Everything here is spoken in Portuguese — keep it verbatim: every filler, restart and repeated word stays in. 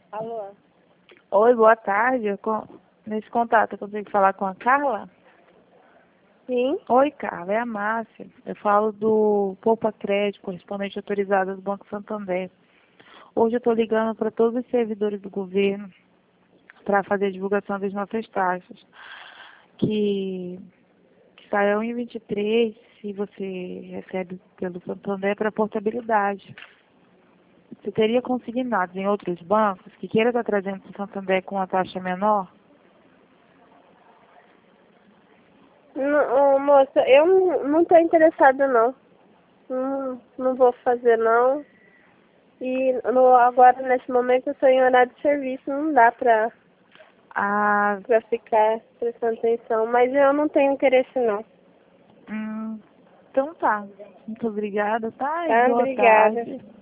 Alô? Oi, boa tarde. Eu con- Nesse contato, eu consigo falar com a Carla? Sim? Oi, Carla, é a Márcia. Eu falo do Poupa Crédito, correspondente autorizado do Banco Santander. Hoje eu estou ligando para todos os servidores do governo para fazer a divulgação das nossas taxas, que, que sairão em vinte e três, se você recebe pelo Santander, para portabilidade. Você teria consignados em outros bancos que queira estar trazendo para o Santander com uma taxa menor? Não, ô, moça, eu não não tô interessada não. Não, não vou fazer não. E no, agora, nesse momento, eu estou em horário de serviço, não dá pra, Ah, pra ficar prestando atenção. Mas eu não tenho interesse não. hum, então tá. Muito obrigada, tá? E Tá? boa Obrigada. tarde.